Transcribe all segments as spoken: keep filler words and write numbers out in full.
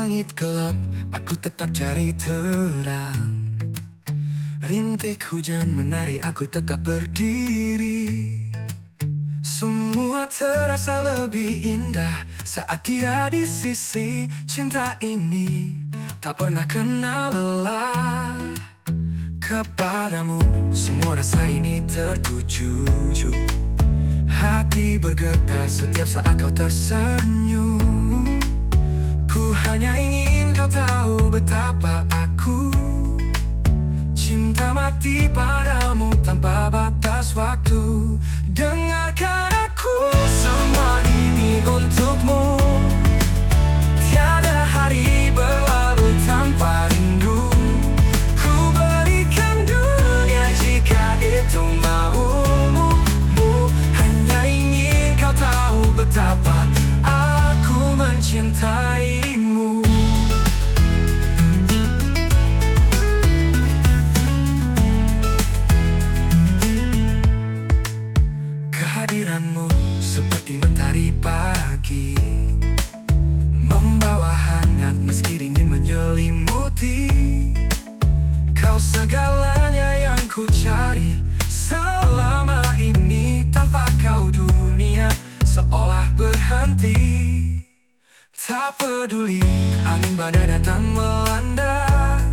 langit gelap, aku tetap cari terang. Rintik hujan menari, aku tetap berdiri. Semua terasa lebih indah saat dia di sisi. Cinta ini tak pernah kenal lelah. Kepadamu semua rasa ini tertuju. Hati bergetar setiap saat kau tersenyum. Ku hanya ingin kau tahu betapa aku cinta mati padamu tanpa batas waktu. Dengarkan aku, semua ini untukmu. Tiada hari berlalu tanpa rindu. Ku berikan dunia jika itu maumu. Hanya ingin kau tahu betapa aku mencintaimu. Kehadiranmu seperti mentari pagi, membawa hangat meski dingin menyelimuti. Kau segalanya yang ku cari selama ini. Tanpa kau dunia seolah berhenti. Tak peduli angin badai datang melanda,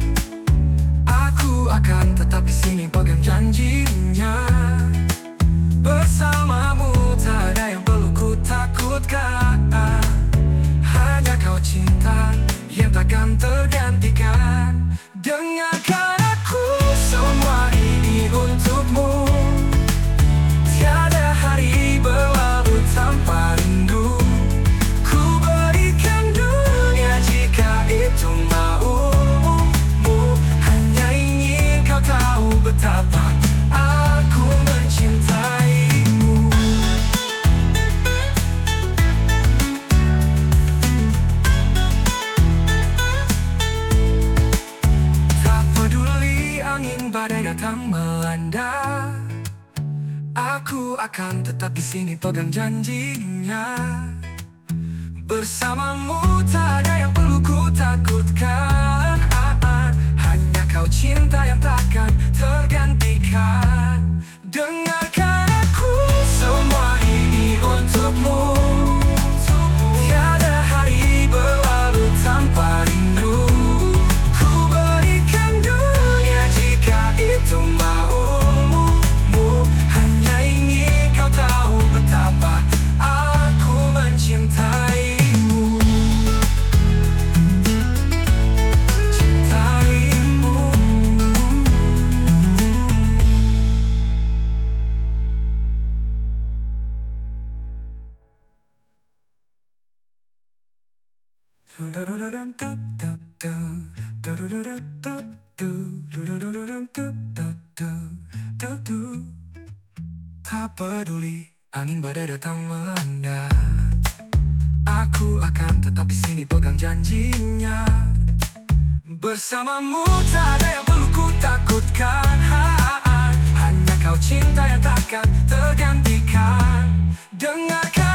aku akan tetap di sini pegang janjinya. Bersamamu tak ada yang perlu ku takutkan. Hanya kau cinta yang takkan tergantikan. Dengarkan aku, semua ini untukmu. Tiada hari berlalu tanpa rindu. Ku berikan dunia jika itu maumu. Hanya ingin kau tahu betapa aku mencintaimu. Tak peduli angin badai datang melanda, aku akan tetap di sini pegang janjinya. Bersamamu tak ada yang perlu ku takutkan. Hanya kau cinta yang takkan tergantikan. Dengarkan aku, semua ini untukmu. Tiada hari berlalu tanpa rindu. Ku berikan dunia jika itu maumu. Hanya ingin kau tahu betapa aku mencintaimu. Cintaimu. Tak peduli angin badai datang melanda, aku akan tetap di sini pegang janjinya. Bersamamu tak ada yang perlu ku takutkan. Hanya kau cinta yang takkan tergantikan. Dengarkan